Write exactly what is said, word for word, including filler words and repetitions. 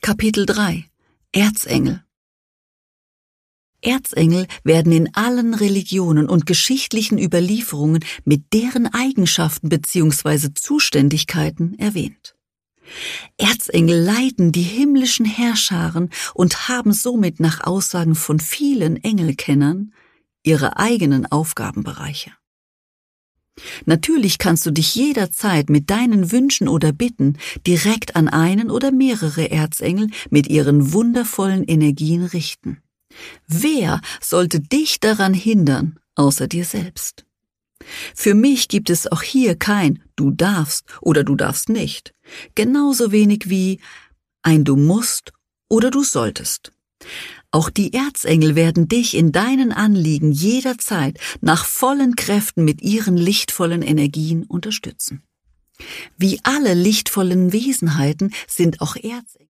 Kapitel drei Erzengel. Erzengel werden in allen Religionen und geschichtlichen Überlieferungen mit deren Eigenschaften bzw. Zuständigkeiten erwähnt. Erzengel leiten die himmlischen Heerscharen und haben somit nach Aussagen von vielen Engelkennern ihre eigenen Aufgabenbereiche. Natürlich kannst du dich jederzeit mit deinen Wünschen oder Bitten direkt an einen oder mehrere Erzengel mit ihren wundervollen Energien richten. Wer sollte dich daran hindern, außer dir selbst? Für mich gibt es auch hier kein Du darfst oder Du darfst nicht, genauso wenig wie ein Du musst oder Du solltest. Auch die Erzengel werden dich in deinen Anliegen jederzeit nach vollen Kräften mit ihren lichtvollen Energien unterstützen. Wie alle lichtvollen Wesenheiten sind auch Erzengel